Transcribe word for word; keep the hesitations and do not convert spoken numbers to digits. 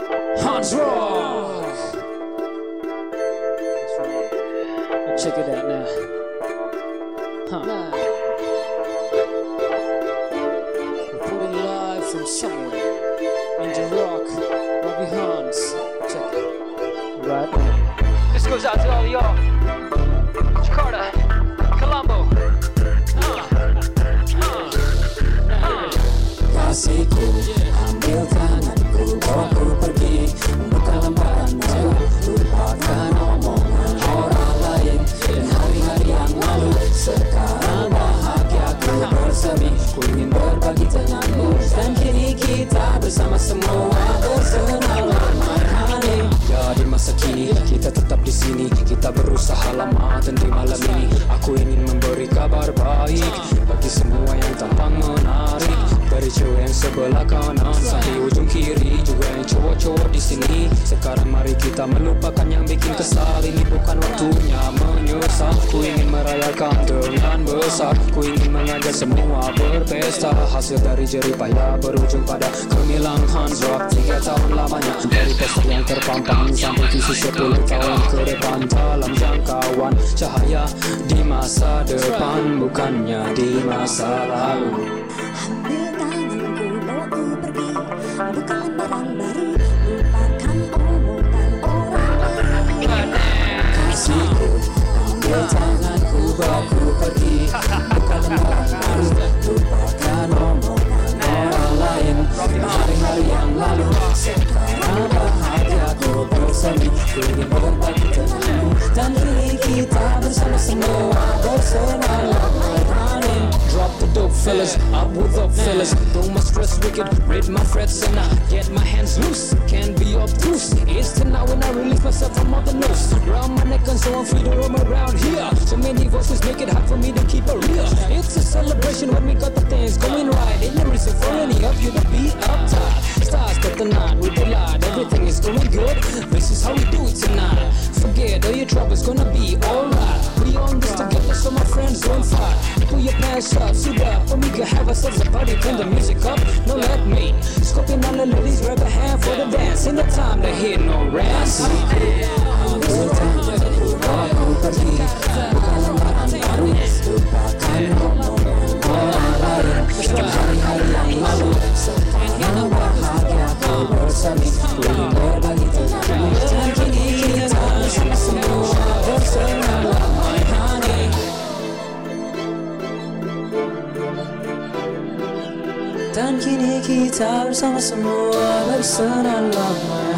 Hans Rock. Check it out now. Huh. Reporting live from somewhere. Angel Rock, Robbie Hans. Check it. Right now. This goes out to all y'all. Jakarta, Colombo. Uh, uh, uh. Kasihku, ambil tanganku, bawa ku pergi, bukan lembaran jauh, lupakan omongan orang lain dan hari-hari yang lalu. Sekarang bahagiaku bersemi, ku ingin berbagi denganmu, dan kini kita bersama semua bersenang ramai hari. Ya, di masa kini kita tetap di sini, kita berusaha lama dan di malam ini aku ingin memberi kabar baik bagi semua yang tampang menarik. Dari cewek yang sebelah kanan sampai ujung kiri, juga yang cowok-cowok di sini. Sekarang mari kita melupakan yang bikin kesal. Ini bukan waktunya menyesal. Ku ingin merayakan dengan besar. Ku ingin mengajak semua berpesta. Hasil dari jerih payah berujung pada gemilang Hans Rock. Tiga tahun lamanya dari poster yang terpampang sampai visi sepuluh tahun ke depan. Dalam jangkauan cahaya di masa depan, bukannya di masa lalu. Ambil tanganku, bawa ku pergi, bukan lembaran baru, lupakan omongan orang lain. Kasihku, ambil tanganku, bawa ku pergi, bukan lembaran baru, lupakan omongan orang lain. Hari-hari yang lalu, sekarang bahagiaku bersemi, ku ingin berbagi denganmu, dan kini kita bersama semua bersenang ramai hari. Drop the dope fellas, up with up fellas. Don't my stress wicked, read my frets and I get my hands loose. Can't be obtuse. It's tonight when I release myself from all the noose. Round my neck and so I'm free to roam around here. So many voices make it hard for me to keep it real. It's a celebration when we got the things going right. Ain't no reason for any of you to be uptight. Stars got the night with the light. Everything is going good. This is how we do it tonight. Forget all your troubles, gonna be alright. We on this together, so my friends don't fight. Pull your pants up, sudah, Omega, have ourselves a party, turn the music up, no let me. Scoping all the ladies, grab a hand for the dance. In the time to hit no rest. Ambil tanganku, bawa ku pergi, bukan lembaran baru, lupakan omongan orang lain. Hari-hari yang lalu, sekarang bahagiaku bersemi, ku ingin berbagi denganmu, dan kini kita bersama semua bersenang ramai hari. Dan kini kita bersama semua bersenang ramai